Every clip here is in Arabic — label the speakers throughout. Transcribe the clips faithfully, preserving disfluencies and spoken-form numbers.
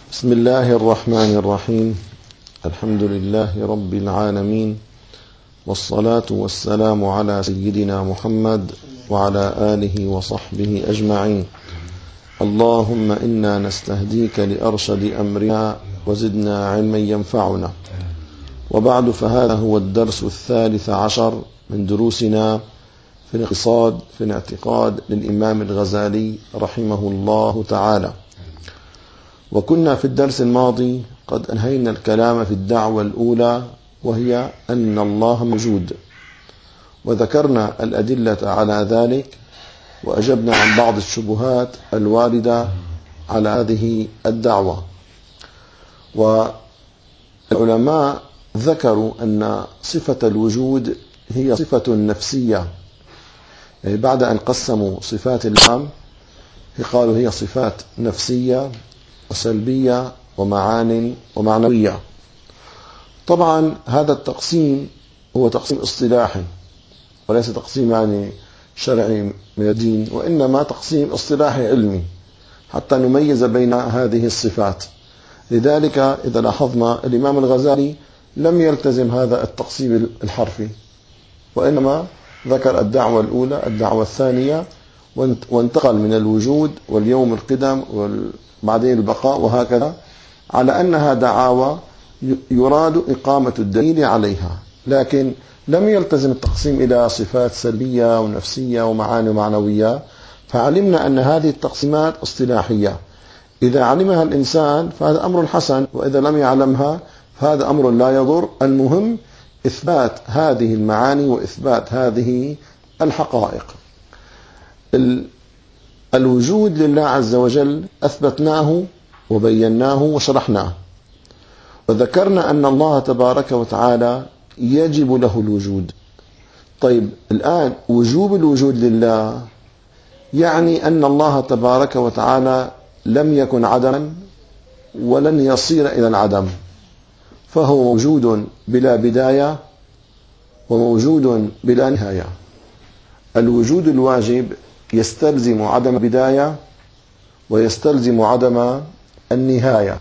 Speaker 1: بسم الله الرحمن الرحيم. الحمد لله رب العالمين، والصلاة والسلام على سيدنا محمد وعلى آله وصحبه أجمعين. اللهم إنا نستهديك لأرشد أمرنا وزدنا علما ينفعنا. وبعد، فهذا هو الدرس الثالث عشر من دروسنا في الاقتصاد في الاعتقاد للإمام الغزالي رحمه الله تعالى. وكنا في الدرس الماضي قد أنهينا الكلام في الدعوة الأولى، وهي أن الله موجود، وذكرنا الأدلة على ذلك، وأجبنا عن بعض الشبهات الواردة على هذه الدعوة. والعلماء ذكروا أن صفة الوجود هي صفة نفسية، يعني بعد أن قسموا صفات العام قالوا هي صفات نفسية وسلبية ومعان ومعنوية. طبعا هذا التقسيم هو تقسيم اصطلاحي، وليس تقسيم يعني شرعي من الدين، وإنما تقسيم اصطلاحي علمي حتى نميز بين هذه الصفات. لذلك إذا لاحظنا الإمام الغزالي لم يلتزم هذا التقسيم الحرفي، وإنما ذكر الدعوة الأولى الدعوة الثانية، وانتقل من الوجود واليوم القدم وبعدين البقاء، وهكذا، على أنها دعاوى يراد إقامة الدليل عليها، لكن لم يلتزم التقسيم إلى صفات سلبية ونفسية ومعاني ومعنوية. فعلمنا أن هذه التقسيمات اصطلاحية، إذا علمها الإنسان فهذا أمر حسن، وإذا لم يعلمها فهذا أمر لا يضر. المهم إثبات هذه المعاني وإثبات هذه الحقائق. الوجود لله عز وجل أثبتناه وبيناه وشرحناه، وذكرنا أن الله تبارك وتعالى يجب له الوجود. طيب، الآن وجوب الوجود لله يعني أن الله تبارك وتعالى لم يكن عدما ولن يصير إلى العدم، فهو موجود بلا بداية وموجود بلا نهاية. الوجود الواجب يستلزم عدم بداية ويستلزم عدم النهاية.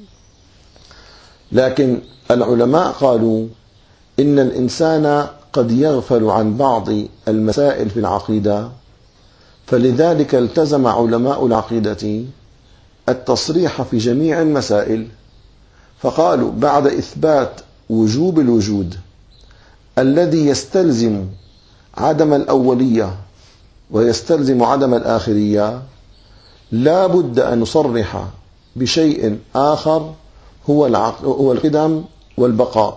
Speaker 1: لكن العلماء قالوا إن الإنسان قد يغفل عن بعض المسائل في العقيدة، فلذلك التزم علماء العقيدة التصريح في جميع المسائل، فقالوا بعد إثبات وجوب الوجود الذي يستلزم عدم الأولية ويستلزم عدم الآخرية، لا بد أن نصرح بشيء آخر هو هو القدم والبقاء.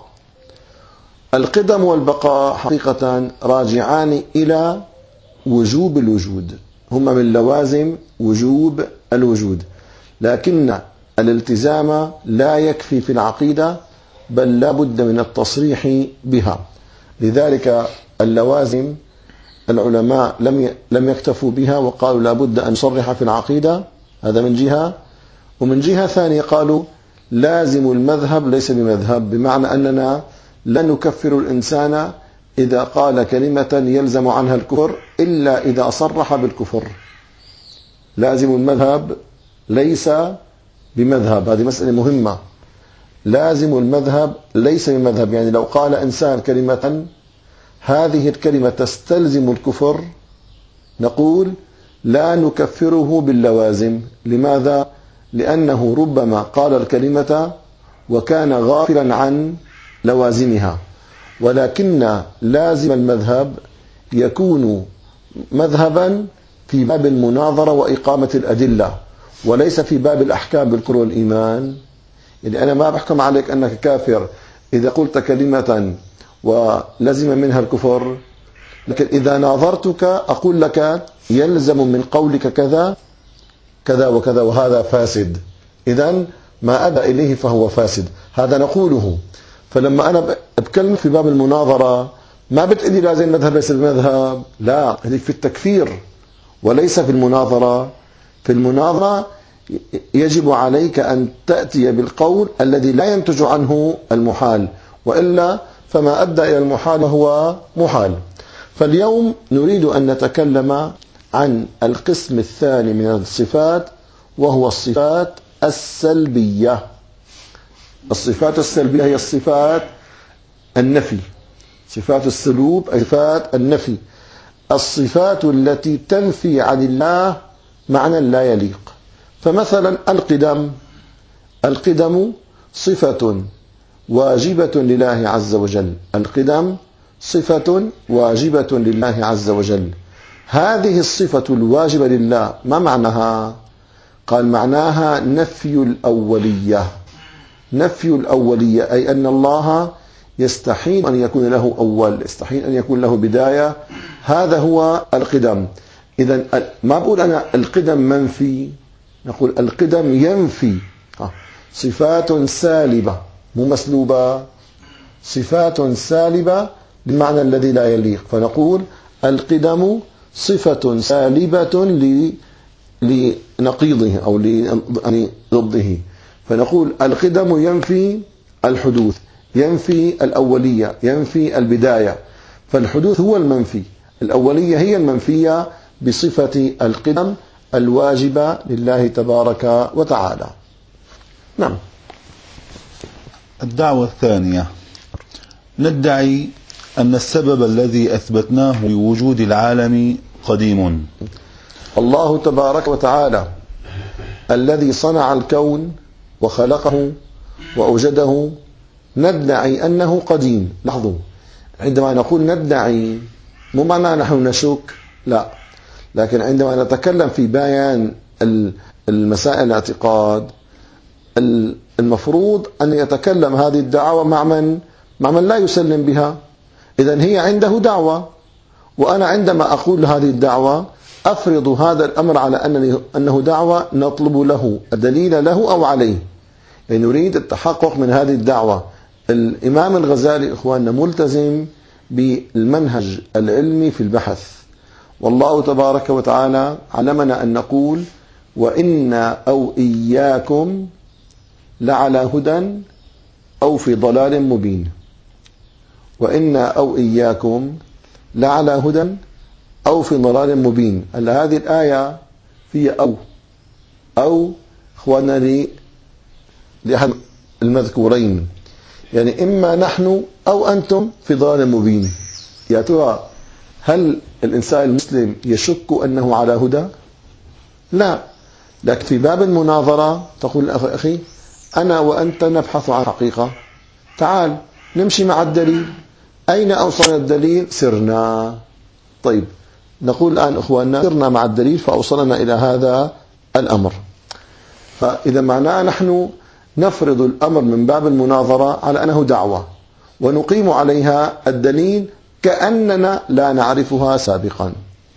Speaker 1: القدم والبقاء حقيقة راجعان إلى وجوب الوجود، هما من لوازم وجوب الوجود، لكن الالتزام لا يكفي في العقيدة، بل لا بد من التصريح بها. لذلك اللوازم العلماء لم لم يكتفوا بها، وقالوا لا بد أن نصرح في العقيدة، هذا من جهة. ومن جهة ثانية قالوا لازم المذهب ليس بمذهب، بمعنى أننا لا نكفر الإنسان إذا قال كلمة يلزم عنها الكفر إلا إذا صرح بالكفر. لازم المذهب ليس بمذهب، هذه مسألة مهمة. لازم المذهب ليس بمذهب، يعني لو قال إنسان كلمة هذه الكلمة تستلزم الكفر، نقول لا نكفره باللوازم. لماذا؟ لأنه ربما قال الكلمة وكان غافلا عن لوازمها. ولكن لازم المذهب يكون مذهبا في باب المناظرة وإقامة الأدلة، وليس في باب الأحكام بالقرآن والإيمان. يعني أنا ما بحكم عليك أنك كافر إذا قلت كلمة ولزم منها الكفر، لكن إذا ناظرتك أقول لك يلزم من قولك كذا كذا وكذا وهذا فاسد، إذن ما أدى إليه فهو فاسد، هذا نقوله. فلما أنا أتكلم في باب المناظرة ما بتقلي لازم مذهب ليس المذهب، لا، هذيك في التكفير وليس في المناظرة. في المناظرة يجب عليك أن تأتي بالقول الذي لا ينتج عنه المحال، وإلا فما أدى إلى المحال هو محال. فاليوم نريد أن نتكلم عن القسم الثاني من الصفات، وهو الصفات السلبية. الصفات السلبية هي الصفات النفي، صفات السلوب أي صفات النفي، الصفات التي تنفي عن الله معنى لا يليق. فمثلا القدم، القدم صفة واجبة لله عز وجل، القدم صفة واجبة لله عز وجل. هذه الصفة الواجبة لله ما معناها؟ قال معناها نفي الأولية، نفي الأولية أي أن الله يستحيل أن يكون له أول، يستحيل أن يكون له بداية. هذا هو القدم. إذن ما بقول أنا القدم منفي، نقول القدم ينفي صفات سالبة مو مسلوبة، صفات سالبة بالمعنى الذي لا يليق. فنقول القدم صفة سالبة لنقيضه أو لضده. فنقول القدم ينفي الحدوث، ينفي الأولية، ينفي البداية. فالحدوث هو المنفي، الأولية هي المنفية بصفة القدم الواجبة لله تبارك وتعالى. نعم.
Speaker 2: الدعوة الثانية: ندعي أن السبب الذي أثبتناه لوجود العالم قديم.
Speaker 1: الله تبارك وتعالى الذي صنع الكون وخلقه وأوجده ندعي أنه قديم. لاحظوا، عندما نقول ندعي مو معناه نحن نشك، لا، لكن عندما نتكلم في بيان المسائل الاعتقاد المفروض أن يتكلم هذه الدعوة مع من؟ مع من لا يسلم بها. إذن هي عنده دعوة، وأنا عندما أقول هذه الدعوة أفرض هذا الأمر على أنني أنه دعوة نطلب له الدليل له أو عليه، يعني نريد التحقق من هذه الدعوة. الإمام الغزالي إخواننا ملتزم بالمنهج العلمي في البحث، والله تبارك وتعالى علمنا أن نقول وإنا أو إياكم لعلى هدى أو في ضلال مبين. وإنا أو إياكم لعلى هدى أو في ضلال مبين. ألا هذه الآية في أو أو إخواننا لي لأحد المذكورين، يعني إما نحن أو أنتم في ضلال مبين. يا ترى هل الإنسان المسلم يشك أنه على هدى؟ لا، لكن في باب المناظرة تقول أخي أنا وأنت نبحث عن حقيقة، تعال نمشي مع الدليل، أين أوصلنا الدليل؟ سرنا. طيب نقول الآن أخواننا سرنا مع الدليل فأوصلنا إلى هذا الأمر. فإذا معناه نحن نفرض الأمر من باب المناظرة على أنه دعوة ونقيم عليها الدليل كأننا لا نعرفها سابقا.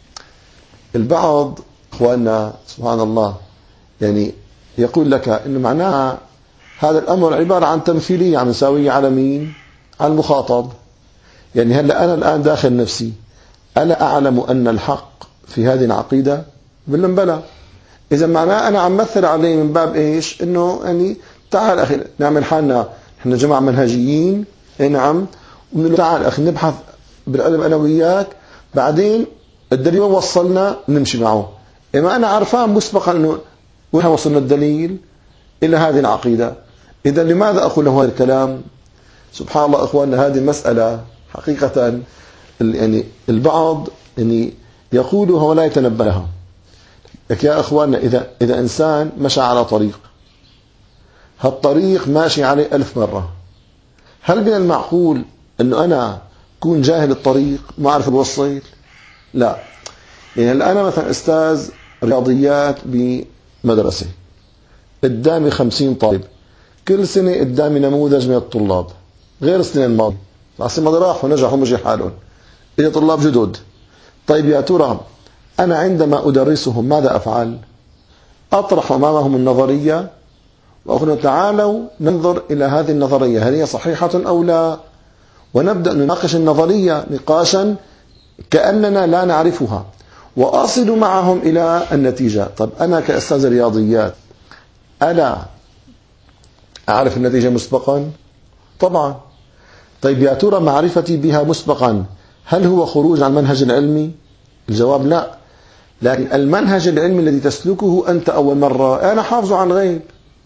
Speaker 1: البعض أخواننا سبحان الله يعني يقول لك إن معناها هذا الأمر عبارة عن تمثيلية عم نساويه على مين؟ على المخاطب. يعني هلا أنا الآن داخل نفسي ألا أعلم أن الحق في هذه العقيدة؟ بل بلى. إذا معناه أنا عم مثل عليه من باب إيش؟ إنه يعني تعال أخي نعمل حالنا إحنا جماعة منهجيين، إيه نعم، ونقول تعال أخي نبحث بالعلم أنا وياك، بعدين الدليل وصلنا نمشي معه. إما أنا عرفان مسبقا إنه وين وصلنا الدليل إلى هذه العقيدة. إذا لماذا أقول له هذا الكلام؟ سبحان الله إخواننا هذه مسألة حقيقة يعني البعض يعني يقولها ولا يتنبه لها. لك يا إخواننا إذا إذا إنسان مشى على طريق، هالطريق ماشي عليه ألف مرة، هل من المعقول أنه أنا أكون جاهل الطريق ما أعرف الوصيل؟ لا. يعني الآن أنا مثلا أستاذ رياضيات بمدرسة، قدامي خمسين طالب، كل سنة قدامي نموذج من الطلاب غير السنة الماضية، السنة الماضية راحوا ونجحوا مجي حالهم، إلى طلاب جدد. طيب يا ترى أنا عندما أدرسهم ماذا أفعل؟ أطرح أمامهم النظرية وأقول تعالوا ننظر إلى هذه النظرية هل هي صحيحة أو لا، ونبدأ نناقش النظرية نقاشا كأننا لا نعرفها، وأصل معهم إلى النتيجة. طب أنا كأستاذ رياضيات ألا أعرف النتيجة مسبقا؟ طبعا. طيب يا ترى معرفتي بها مسبقا هل هو خروج عن المنهج العلمي؟ الجواب لا. لكن المنهج العلمي الذي تسلكه أنت أول مرة أنا حافظ عن غيب،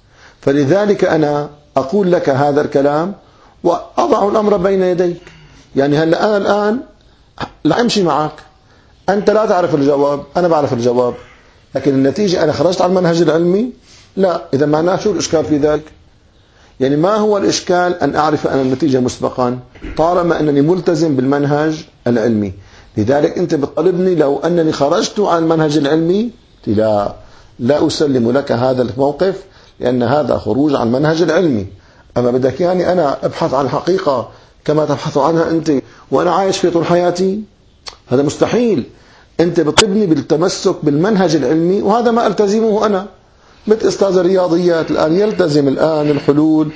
Speaker 1: فلذلك أنا أقول لك هذا الكلام وأضع الأمر بين يديك. يعني هلا أنا الآن لا أمشي معك، أنت لا تعرف الجواب، أنا بعرف الجواب، لكن النتيجة أنا خرجت عن المنهج العلمي؟ لا. إذا معناه شو الإشكال في ذلك؟ يعني ما هو الإشكال أن أعرف أن النتيجة مسبقا طالما أنني ملتزم بالمنهج العلمي؟ لذلك أنت بتطالبني لو أنني خرجت عن المنهج العلمي، لا لا أسلم لك هذا الموقف، لأن هذا خروج عن المنهج العلمي. أما بدك يعني أنا أبحث عن الحقيقة كما تبحث عنها أنت وأنا عايش في طول حياتي؟ هذا مستحيل. أنت بتطلبني بالتمسك بالمنهج العلمي وهذا ما ألتزمه أنا. مثل أستاذ الرياضيات الآن يلتزم الآن الحلول،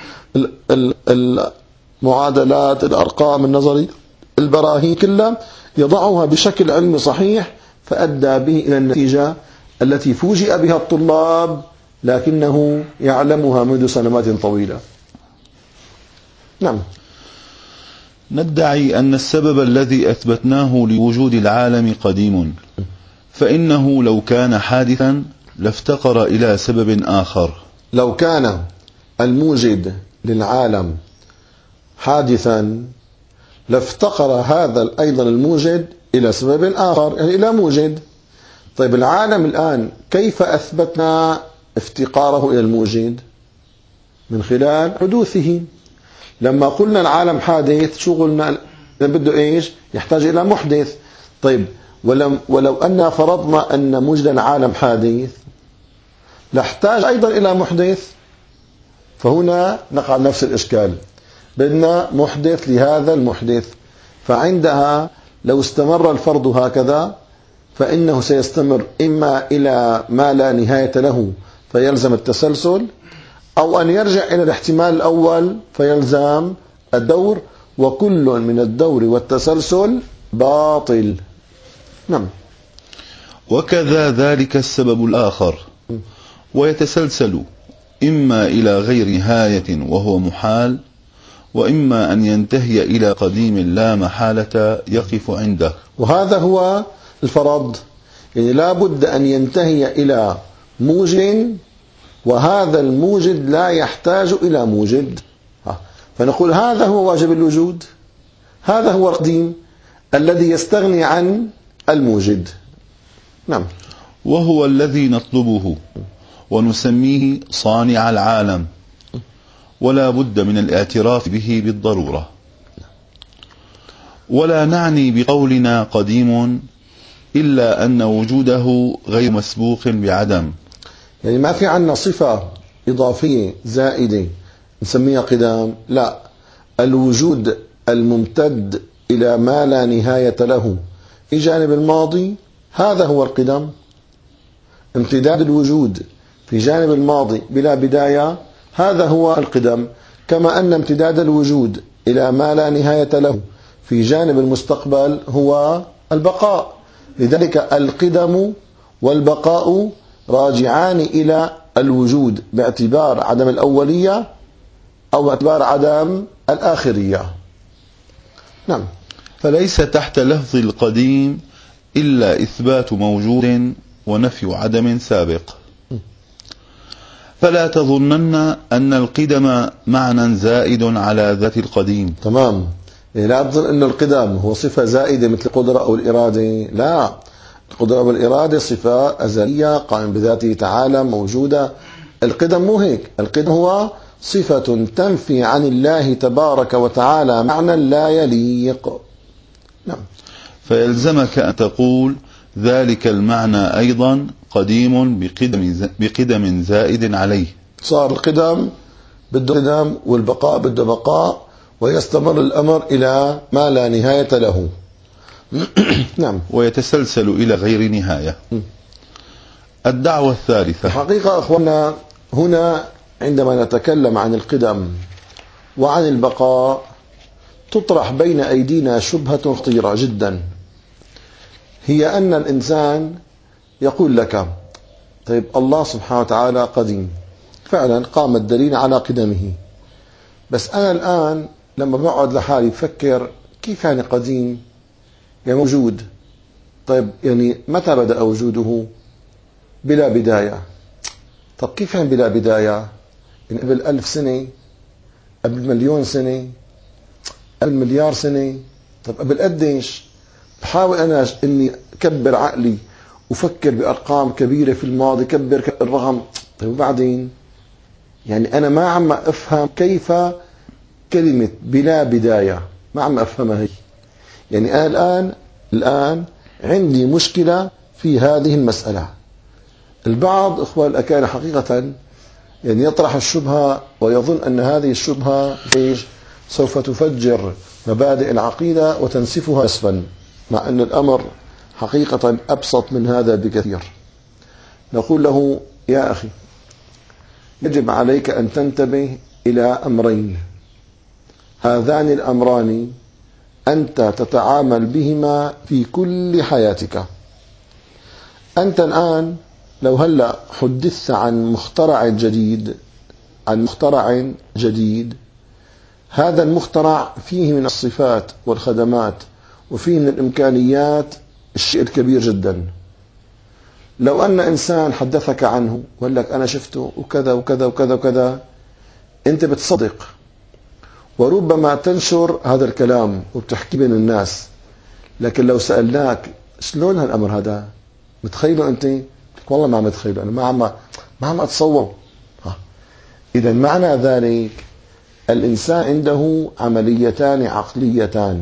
Speaker 1: المعادلات، الأرقام، النظري، البراهين كلها يضعها بشكل علمي صحيح، فأدى به إلى النتيجة التي فوجئ بها الطلاب لكنه يعلمها منذ سنوات طويلة. نعم.
Speaker 2: ندعي أن السبب الذي أثبتناه لوجود العالم قديم، فإنه لو كان حادثا لافتقر إلى سبب آخر.
Speaker 1: لو كان الموجد للعالم حادثا لافتقر هذا أيضا الموجد إلى سبب آخر، يعني إلى موجد. طيب العالم الآن كيف أثبتنا افتقاره إلى الموجد؟ من خلال حدوثه. لما قلنا العالم حادث شو قلنا؟ بده إيش؟ يحتاج إلى محدث. طيب ولو, ولو أن فرضنا أن موجد العالم حادث لاحتاج أيضا إلى محدث، فهنا نقع نفس الإشكال. بدنا محدث لهذا المحدث، فعندها لو استمر الفرض هكذا فإنه سيستمر إما إلى ما لا نهاية له فيلزم التسلسل، أو أن يرجع إلى الاحتمال الأول فيلزم الدور، وكل من الدور والتسلسل باطل. نعم.
Speaker 2: وكذا ذلك السبب الآخر، ويتسلسل إما إلى غير نهاية وهو محال، وإما أن ينتهي إلى قديم لا محالة يقف عنده.
Speaker 1: وهذا هو الفرض، يعني لا بد أن ينتهي إلى موجد، وهذا الموجد لا يحتاج إلى موجد. فنقول هذا هو واجب الوجود، هذا هو القديم الذي يستغني عن الموجد. نعم.
Speaker 2: وهو الذي نطلبه ونسميه صانع العالم، ولا بد من الاعتراف به بالضرورة. ولا نعني بقولنا قديم إلا أن وجوده غير مسبوق بعدم.
Speaker 1: يعني ما في عنا صفة إضافية زائدة نسميها قدام، لا. الوجود الممتد إلى ما لا نهاية له في جانب الماضي هذا هو القدم. امتداد الوجود في جانب الماضي بلا بداية هذا هو القدم، كما أن امتداد الوجود إلى ما لا نهاية له في جانب المستقبل هو البقاء. لذلك القدم والبقاء راجعان إلى الوجود باعتبار عدم الأولية أو باعتبار عدم الآخرية. نعم.
Speaker 2: فليس تحت لفظ القديم إلا إثبات موجود ونفي عدم سابق. فلا تظنن أن القدم معنى زائد على ذات القديم.
Speaker 1: تمام. يعني لا تظن أن القدم هو صفة زائدة مثل القدرة أو الإرادة، لا. القدرة والإرادة صفة أزلية قائمة بذاته تعالى موجودة. القدم مو هيك. القدم هو صفة تنفي عن الله تبارك وتعالى معنى لا يليق. نعم.
Speaker 2: فيلزمك أن تقول ذلك المعنى أيضا قديم بقدم, بقدم زائد عليه. صار
Speaker 1: القدم بده قدم والبقاء بده بقاء، ويستمر الأمر إلى ما لا نهاية له. نعم.
Speaker 2: ويتسلسل إلى غير نهاية. الدعوة الثالثة.
Speaker 1: حقيقة أخوانا، هنا عندما نتكلم عن القدم وعن البقاء تطرح بين أيدينا شبهة خطيرة جدا، هي أن الإنسان يقول لك طيب الله سبحانه وتعالى قديم، فعلا قام الدليل على قدمه، بس أنا الآن لما بقعد لحالي بفكر كيف يعني قديم؟ يعني موجود. طيب يعني متى بدأ وجوده؟ بلا بداية. طب كيف يعني بلا بداية؟ إن قبل ألف سنة، قبل مليون سنة، قبل مليار سنة، طب قبل قديش؟ بحاول أنا إني أكبر عقلي وفكر بأرقام كبيرة في الماضي، كبر كبر رقم، طيب وبعدين؟ يعني أنا ما عم أفهم كيف كلمة بلا بداية، ما عم أفهمها هي. يعني أنا الآن الآن عندي مشكلة في هذه المسألة. البعض إخوان الأكارم حقيقة يعني يطرح الشبهة ويظن أن هذه الشبهة إيش؟ سوف تفجر مبادئ العقيدة وتنسفها نسفا، مع أن الأمر حقيقة أبسط من هذا بكثير. نقول له يا أخي، يجب عليك أن تنتبه إلى أمرين، هذان الأمران أنت تتعامل بهما في كل حياتك. أنت الآن لو هلأ حدثت عن مخترع جديد عن مخترع جديد هذا المخترع فيه من الصفات والخدمات وفيه من الإمكانيات الشيء الكبير جدا. لو أن إنسان حدثك عنه وقال لك أنا شفته وكذا وكذا وكذا وكذا، أنت بتصدق وربما تنشر هذا الكلام وبتحكي بين الناس. لكن لو سألناك شلون هالأمر هذا متخيله أنت؟ والله ما متخيله، أنا ما عم ما عم أتصور. إذا معنى ذلك الإنسان عنده عمليتان عقليتان: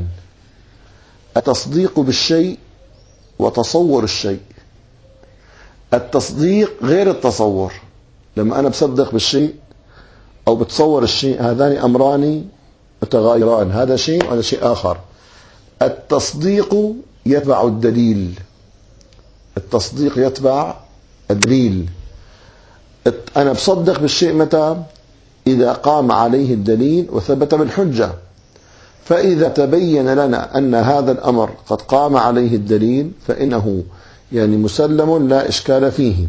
Speaker 1: التصديق بالشيء وتصور الشيء. التصديق غير التصور. لما أنا بصدق بالشيء أو بتصور الشيء، هذان أمران متغايران، هذا شيء وهذا شيء آخر. التصديق يتبع الدليل، التصديق يتبع الدليل. أنا بصدق بالشيء متى؟ إذا قام عليه الدليل وثبت بالحجة. فإذا تبين لنا أن هذا الأمر قد قام عليه الدليل فإنه يعني مسلم لا إشكال فيه.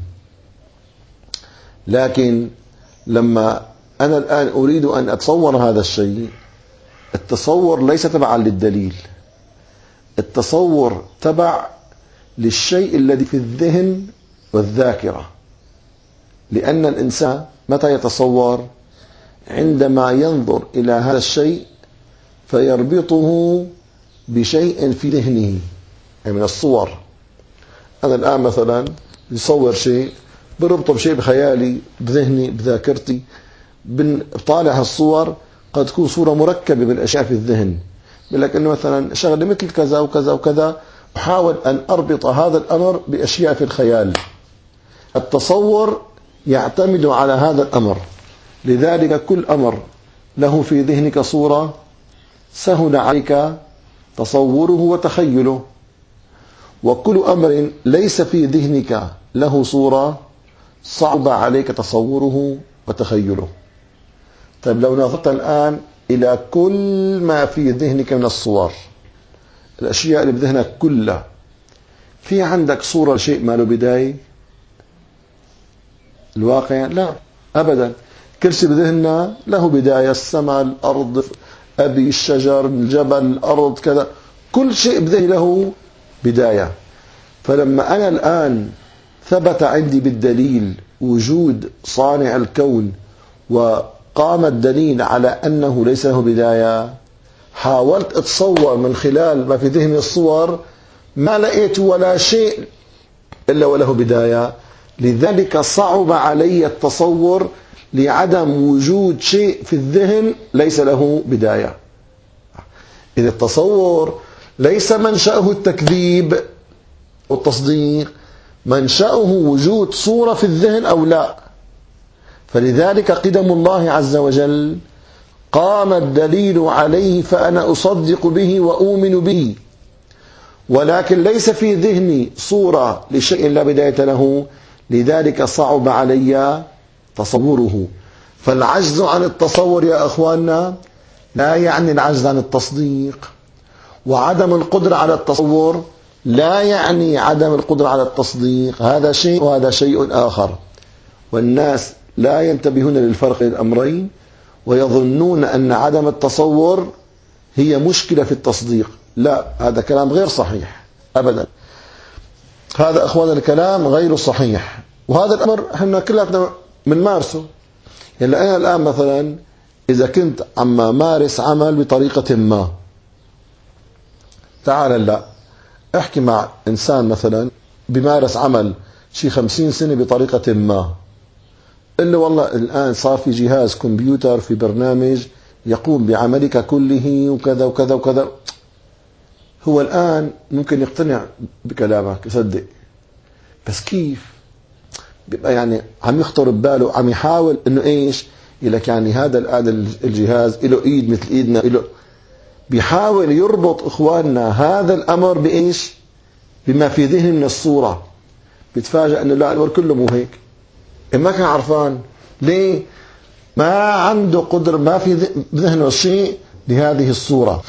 Speaker 1: لكن لما أنا الآن أريد أن أتصور هذا الشيء، التصور ليس تبعا للدليل، التصور تبع للشيء الذي في الذهن والذاكرة. لأن الإنسان متى يتصور؟ عندما ينظر إلى هذا الشيء فيربطه بشيء في ذهنه، يعني من الصور. أنا الآن مثلا يصور شيء بربطه بشيء بخيالي بذهني بذاكرتي، بطالع الصور قد تكون صورة مركبة بالأشياء في الذهن، بقول لك إنه مثلا شغلة مثل كذا وكذا وكذا، أحاول أن أربط هذا الأمر بأشياء في الخيال. التصور يعتمد على هذا الأمر. لذلك كل أمر له في ذهنك صورة سهل عليك تصوره وتخيله، وكل أمر ليس في ذهنك له صورة صعب عليك تصوره وتخيله. طيب لو نظرت الآن إلى كل ما في ذهنك من الصور، الأشياء اللي بذهنك كلها، في عندك صورة لشيء ما له بداية؟ الواقع لا أبدا. كل شيء بذهننا له بداية، السماء، الأرض، أبي، الشجر، الجبل، الأرض، كذا، كل شيء بذهني له بداية. فلما أنا الآن ثبت عندي بالدليل وجود صانع الكون وقام الدليل على أنه ليس له بداية، حاولت أتصور من خلال ما في ذهني الصور، ما لقيت ولا شيء إلا وله بداية. لذلك صعب علي التصور لعدم وجود شيء في الذهن ليس له بداية. إذا التصور ليس منشأه التكذيب والتصديق، منشأه وجود صورة في الذهن أو لا. فلذلك قدم الله عز وجل قام الدليل عليه فأنا أصدق به وأؤمن به، ولكن ليس في ذهني صورة لشيء لا بداية له، لذلك صعب علي تصوره. فالعجز عن التصور يا أخواننا لا يعني العجز عن التصديق، وعدم القدرة على التصور لا يعني عدم القدرة على التصديق. هذا شيء وهذا شيء آخر. والناس لا ينتبهون للفرق بين الأمرين، ويظنون أن عدم التصور هي مشكلة في التصديق. لا، هذا كلام غير صحيح أبدا. هذا أخوان الكلام غير صحيح، وهذا الأمر احنا كلنا بنمارسه. يعني أنا الآن مثلا إذا كنت عم مارس عمل بطريقة ما، تعال لا احكي مع إنسان مثلا بمارس عمل شي خمسين سنة بطريقة ما، قل له والله الآن صار في جهاز كمبيوتر في برنامج يقوم بعملك كله وكذا وكذا وكذا، هو الآن ممكن يقتنع بكلامك يصدق، بس كيف بيبقى يعني عم يخطر بباله، عم يحاول انه ايش يقولك يعني هذا الآن الجهاز له ايد مثل ايدنا، له بيحاول يربط اخواننا هذا الامر بايش؟ بما في ذهن من الصورة، بيتفاجأ انه لا الامر كله مو هيك. ما كان عرفان ليه؟ ما عنده قدر، ما في ذهنه شيء لهذه الصورة.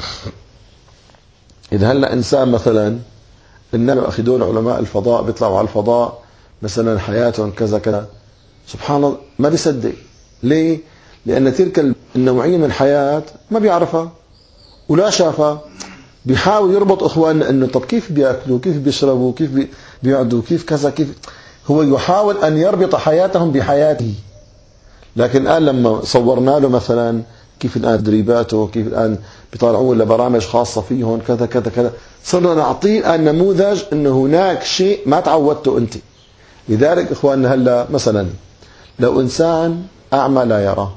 Speaker 1: إذا هلأ إنسان مثلا إنما أخذون علماء الفضاء بيطلعوا على الفضاء مثلا حياتهم كذا كذا، سبحان الله ما بيصدق. ليه؟ لأن تلك النوعية من الحياة ما بيعرفها ولا شافها. بيحاول يربط إخواننا إنه طب كيف بيأكلوا، كيف بيشربوا، كيف بيقعدوا، كيف كذا، كيف هو يحاول أن يربط حياتهم بحياته. لكن الآن لما صورنا له مثلا كيف الآن تدريباته، كيف الآن بيطالعون لبرامج خاصة فيهم كذا كذا كذا، صرنا نعطيه الآن نموذج أنه هناك شيء ما تعودته أنت. لذلك إخواننا هلا مثلا لو إنسان أعمى لا يرى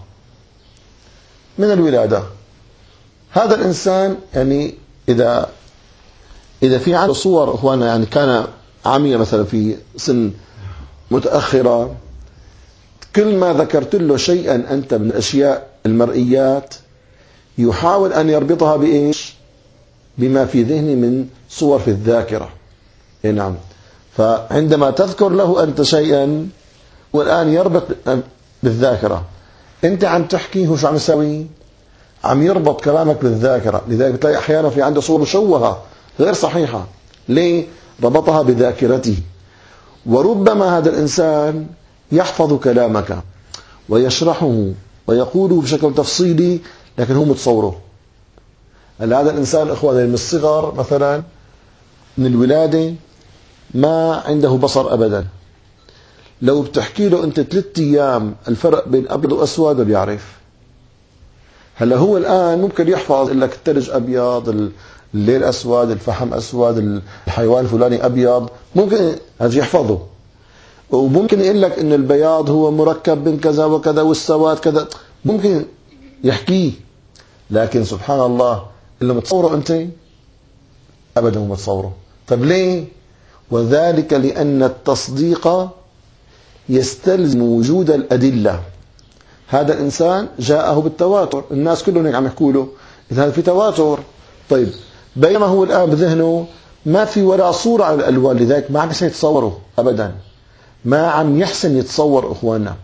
Speaker 1: من الولادة، هذا الإنسان يعني إذا إذا في عنده صور إخواننا يعني كان عمية مثلا في سن متأخرة، كل ما ذكرت له شيئا أنت من الأشياء المرئيات يحاول أن يربطها بإيش؟ بما في ذهنه من صور في الذاكرة. إيه نعم. فعندما تذكر له أنت شيئا والآن يربط بالذاكرة، أنت عم تحكي هو شو عم يسوي؟ عم يربط كلامك بالذاكرة. لذلك بتلاقي أحيانا في عنده صور مشوهة غير صحيحة. ليه؟ ربطها بذاكرته. وربما هذا الإنسان يحفظ كلامك ويشرحه ويقوله بشكل تفصيلي لكن هو متصوره. هذا الإنسان إخواني من الصغر مثلا من الولادة ما عنده بصر أبدا، لو بتحكي له أنت ثلاثة أيام الفرق بين أبيض وأسود بيعرف. هلا هو الآن ممكن يحفظ يقول لك الثلج أبيض، الليل أسود، الفحم أسود، الحيوان الفلاني أبيض، ممكن هذا يحفظه. وممكن يقول لك إن البياض هو مركب من كذا وكذا والسواد كذا، ممكن يحكيه. لكن سبحان الله اللي متصوره أنت أبدا هو متصوره. طب ليه؟ وذلك لأن التصديق يستلزم وجود الأدلة. هذا الإنسان جاءه بالتواتر، الناس كلهم هيك عم يحكوا له، إذا في تواتر. طيب بينما هو الآن بذهنه ما في ولا صورة على الألوان، لذلك ما عم يحسن يتصوره أبدا، ما عم يحسن يتصور إخواننا.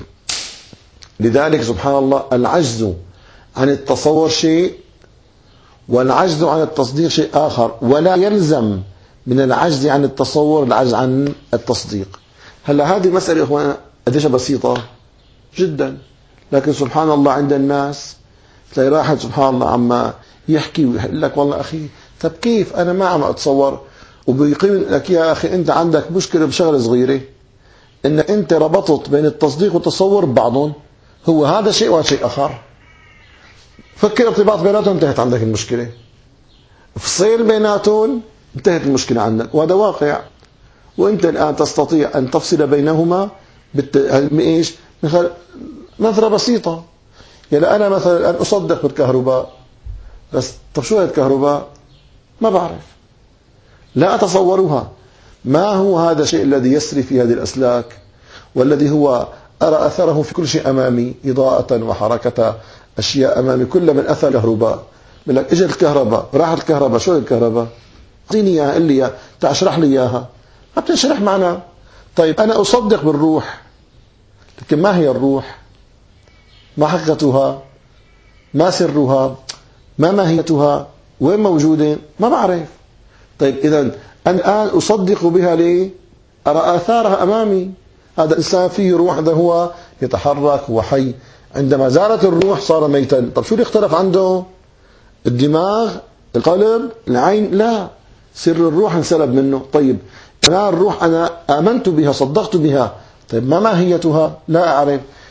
Speaker 1: لذلك سبحان الله العجز عن التصور شيء والعجز عن التصديق شيء آخر، ولا يلزم من العجز عن التصور العجز عن التصديق. هلا هذه مسألة إخواننا قديش بسيطة جدا، لكن سبحان الله عند الناس تلاقي راحت سبحان الله عما يحكي ويقول لك والله أخي طب كيف أنا ما عم أتصور، وبيقيم لك يا أخي أنت عندك مشكلة بشغلة صغيرة، إن أنت ربطت بين التصديق والتصور ببعضهم، هو هذا شيء وهذا شيء آخر. فكر ارتباط بيناتهم انتهت عندك المشكلة، فصيل بيناتهم انتهت المشكلة عندك، وهذا واقع. وانت الآن تستطيع أن تفصل بينهما بالت... ايش؟ مثل نظرة بسيطة. يعني أنا مثلا الآن أصدق بالكهرباء، بس طب شو هي الكهرباء؟ ما بعرف، لا أتصورها. ما هو هذا الشيء الذي يسري في هذه الأسلاك والذي هو أرى أثره في كل شيء أمامي، إضاءة وحركة أشياء أمامي، كل من أثر كهرباء. بقول لك إجت الكهرباء، راحت الكهرباء، شو الكهرباء؟ أعطيني إياها، قل لي إياها، تعال اشرح لي إياها. ما بتشرح معنا. طيب أنا أصدق بالروح، لكن ما هي الروح؟ ما حقيقتها؟ ما سرها؟ ما ماهيتها؟ وين موجودة؟ ما بعرف. طيب إذا أنا الآن أصدق بها ليه؟ أرى آثارها أمامي. هذا الإنسان فيه روح، هذا هو يتحرك، هو حي. عندما زالت الروح صار ميتا. طب شو اللي اختلف عنده؟ الدماغ، القلب، العين؟ لا، سر الروح انسلب منه. طيب أنا الروح أنا آمنت بها، صدقت بها، طيب ما ماهيتها؟ لا أعرف.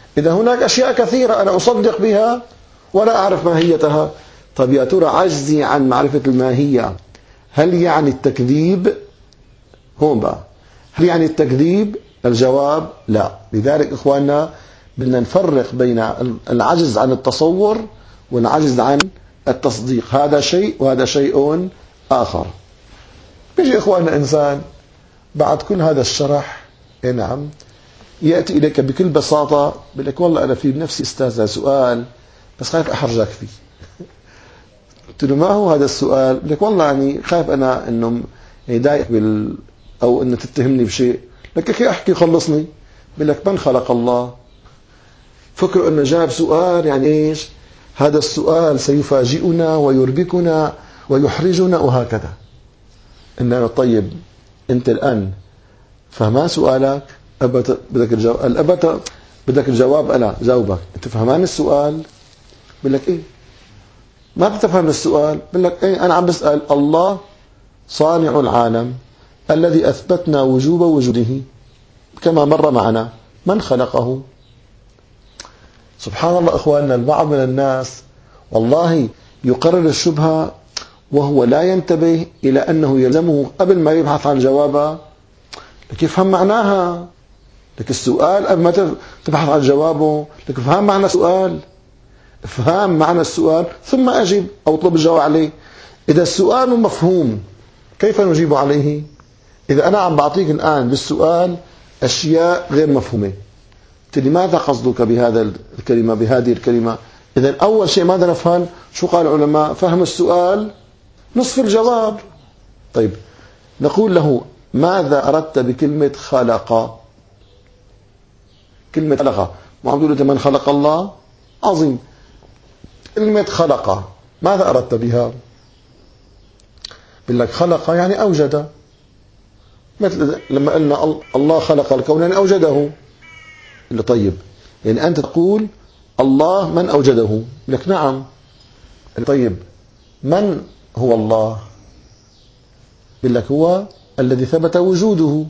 Speaker 1: إذا هناك أشياء كثيرة أنا أصدق بها ولا أعرف ماهيتها. طب يا ترى عجزي عن معرفة الماهية هل يعني التكذيب؟ هون بقى، هل يعني التكذيب؟ الجواب لا. لذلك إخواننا بدنا نفرق بين العجز عن التصور والعجز عن التصديق، هذا شيء وهذا شيء آخر. بيجي إخواننا إنسان بعد كل هذا الشرح، إيه نعم، يأتي إليك بكل بساطة بيقول لك والله أنا في بنفسي أستاذ سؤال بس خايف أحرجك فيه. قلت له ما هو هذا السؤال؟ بيقول لك والله يعني خايف أنا إنه يضايقك بال أو إنه تتهمني بشيء. لك أخي أحكي خلصني. بيقول لك من خلق الله؟ فكروا أنه جاب سؤال يعني إيش؟ هذا السؤال سيفاجئنا ويربكنا ويحرجنا وهكذا. إنما طيب أنت الآن فهمان سؤالك؟ أبت بدك الجواب؟ الأبت بدك الجواب؟ أنا جاوبك. أنت فهمان السؤال؟ بقول لك إيه؟ ما بتفهم السؤال؟ بقول لك إيه؟ أنا عم بسأل الله صانع العالم الذي أثبتنا وجوب وجوده كما مر معنا، من خلقه؟ سبحان الله إخواننا، البعض من الناس والله يقرر الشبهة وهو لا ينتبه إلى أنه يلزمه قبل ما يبحث عن جوابها لك يفهم معناها. لك السؤال قبل ما تبحث عن جوابه لك افهم معنى السؤال، افهم معنى السؤال ثم أجب أو اطلب الجواب عليه. إذا السؤال مفهوم كيف نجيب عليه؟ إذا أنا عم بعطيك الآن بالسؤال أشياء غير مفهومة، لماذا قصدك بهذا الكلمة بهذه الكلمة؟ إذا أول شيء ماذا نفهم؟ شو قال العلماء؟ فهم السؤال نصف الجواب. طيب نقول له ماذا أردت بكلمة خلق؟ كلمة خلق ما عم تقول من خلق الله؟ عظيم. كلمة خلق ماذا أردت بها؟ بقول لك خلق يعني أوجد، مثل لما قلنا الله خلق الكون يعني أوجده. اللي طيب يعني أنت تقول الله من أوجده؟ بقول لك نعم. طيب من هو الله؟ بقول لك هو الذي ثبت وجوده.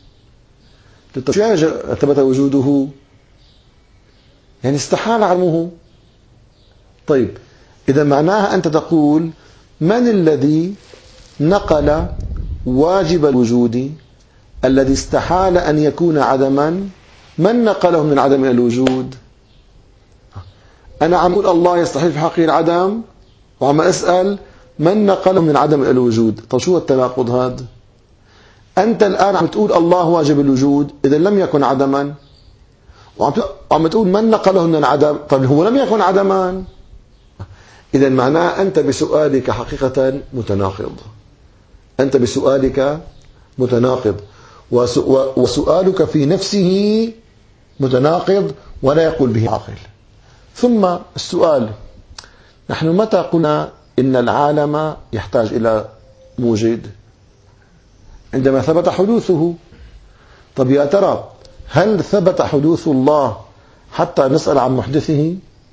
Speaker 1: ثبت وجوده يعني استحال عدمه. طيب إذا معناها أنت تقول من الذي نقل واجب الوجود الذي استحال أن يكون عدما؟ من نقله من العدم إلى الوجود؟ أنا عم أقول الله يستحيل في حقه العدم وعم أسأل من نقله من العدم إلى الوجود. طيب شو التناقض هذا؟ أنت الآن عم تقول الله واجب الوجود إذا لم يكن عدما، وعم تقول من نقله من العدم. طيب هو لم يكن عدما. إذا معناه أنت بسؤالك حقيقة متناقض، أنت بسؤالك متناقض، وسؤالك في نفسه متناقض ولا يقول به عاقل. ثم السؤال، نحن متى قلنا إن العالم يحتاج إلى موجد؟ عندما ثبت حدوثه. طب يا ترى هل ثبت حدوث الله حتى نسأل عن محدثه؟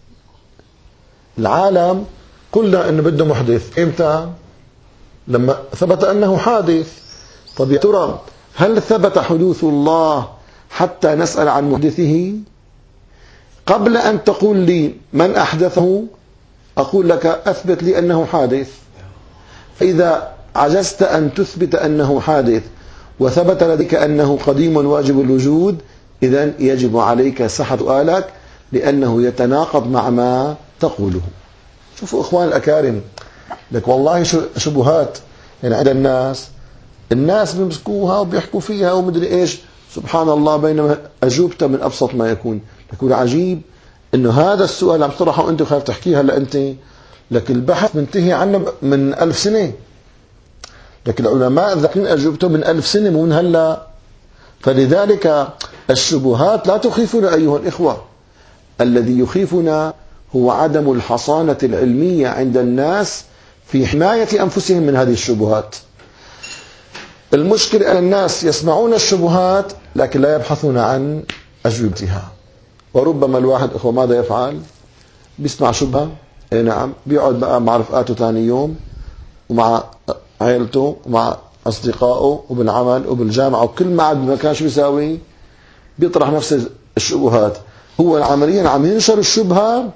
Speaker 1: العالم قلنا إنه بده محدث إمتى؟ لما ثبت أنه حادث. طب يا ترى هل ثبت حدوث الله حتى نسأل عن محدثه؟ قبل أن تقول لي من أحدثه أقول لك أثبت لي أنه حادث. فإذا عجزت أن تثبت أنه حادث وثبت لديك أنه قديم واجب الوجود، إذن يجب عليك صحة سؤالك لأنه يتناقض مع ما تقوله. شوفوا إخوان الأكارم، لك والله شبهات يعني عند الناس، الناس بيمسكوها وبيحكوا فيها ومدري إيش، سبحان الله، بينما أجوبته من أبسط ما يكون. يكون عجيب إنه هذا السؤال عم تطرحه أنت وخايف تحكيها هلا أنت، لك البحث منتهي عنه من ألف سنة، لك العلماء ذاكرين أجوبته من ألف سنة مو من هلا. فلذلك الشبهات لا تخيفنا أيها الإخوة، الذي يخيفنا هو عدم الحصانة العلمية عند الناس في حماية أنفسهم من هذه الشبهات. المشكلة أن الناس يسمعون الشبهات لكن لا يبحثون عن أجوبتها. وربما الواحد إخوة ماذا يفعل؟ بيسمع شبهة، اي نعم، بيقعد بقى مع رفقاته ثاني يوم ومع عائلته ومع أصدقائه وبالعمل وبالجامعة وكل ما عاد بمكان، شو بيساوي؟ بيطرح نفس الشبهات. هو عمليا عم ينشر الشبهة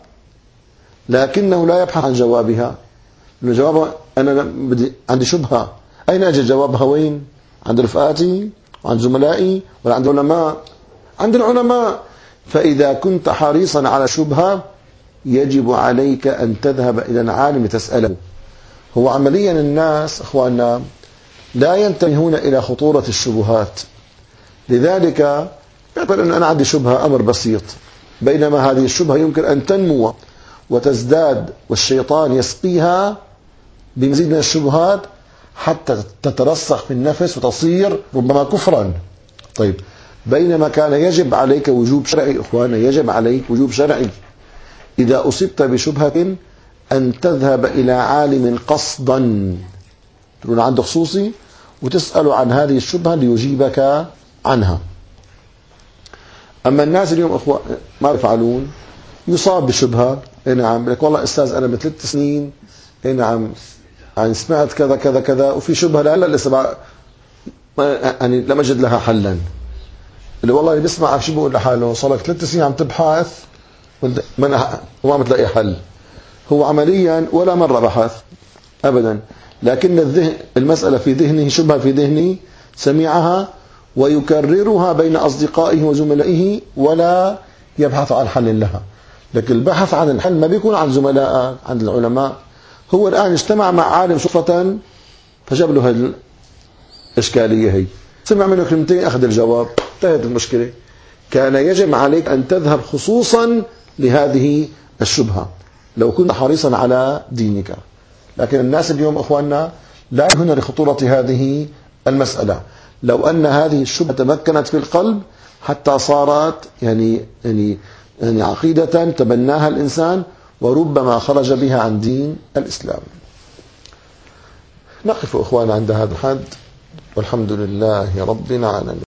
Speaker 1: لكنه لا يبحث عن جوابها. إنه جوابها أنا بدي عندي شبهة، أين أجد جوابها؟ وين؟ عند رفقاتي وعند زملائي ولا عند العلماء؟ عند العلماء. فإذا كنت حريصا على شبهة يجب عليك أن تذهب إلى العالم لتسأله. هو عمليا الناس أخواننا لا ينتبهون إلى خطورة الشبهات، لذلك يعتبر أن أنا عندي شبهة أمر بسيط، بينما هذه الشبهة يمكن أن تنمو وتزداد، والشيطان يسقيها بمزيد من الشبهات حتى تترسخ في النفس وتصير ربما كفرا. طيب، بينما كان يجب عليك وجوب شرعي إخوانا، يجب عليك وجوب شرعي إذا أصبت بشبهة أن تذهب إلى عالم قصدا تقول عنده خصوصي وتسأل عن هذه الشبهة ليجيبك عنها. أما الناس اليوم أخوة ما يفعلون؟ يصاب بشبهة، اي نعم، لك والله أستاذ أنا من ثلاث سنين اي نعم يعني سمعت كذا كذا كذا وفي شبهة لا لا لسه يعني لم أجد لها حلا. اللي والله اللي بيسمع شو بيقول لحاله؟ صار لك ثلاث سنين عم تبحث وما عم تلاقي حل. هو عمليا ولا مرة بحث أبدا، لكن الذهن المسألة في ذهنه، شبهة في ذهنه سمعها ويكررها بين أصدقائه وزملائه ولا يبحث عن حل لها. لكن البحث عن الحل ما بيكون عن زملاء عند العلماء. هو الآن اجتمع مع عالم صدفة فجاب له هذه الإشكالية، هي سمع منه كلمتين أخذ الجواب، انتهت المشكلة. كان يجب عليك أن تذهب خصوصا لهذه الشبهة لو كنت حريصا على دينك. لكن الناس اليوم أخواننا لا ينتبهون لخطورة هذه المسألة. لو أن هذه الشبهة تمكنت في القلب حتى صارت يعني يعني يعني عقيدة تبناها الإنسان وربما خرج بها عن دين الإسلام. نقف أخوانا عند هذا الحد، والحمد لله رب العالمين.